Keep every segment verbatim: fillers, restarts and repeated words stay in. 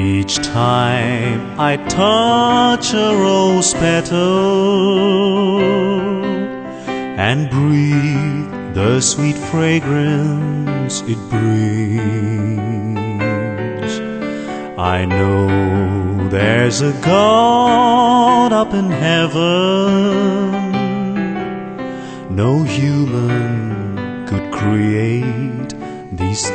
Each time I touch a rose petal and breathe the sweet fragrance it brings, I know there's a God up in heaven. No human could create these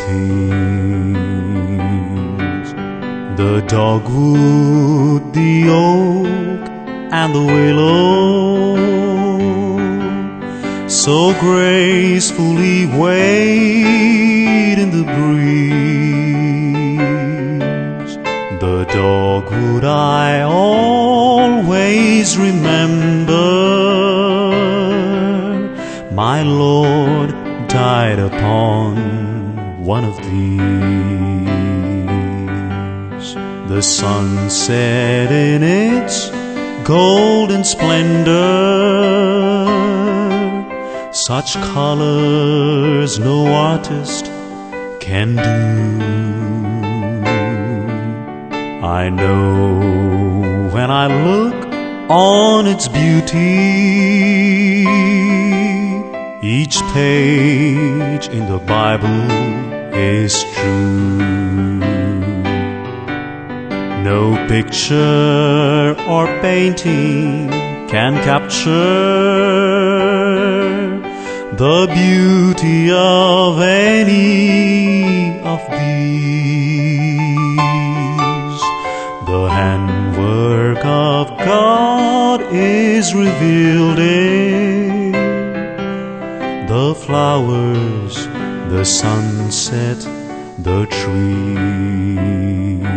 things. The dogwood, the oak, and the willow so gracefully wait in the breeze. The dogwood I always remember. My Lord died upon one of these. The sun set in its golden splendor, such colors no artist can do. I know when I look on its beauty, each page in the Bible is true. No picture or painting can capture the beauty of any of these. The handwork of God is revealed in the flowers, the sunset, the trees.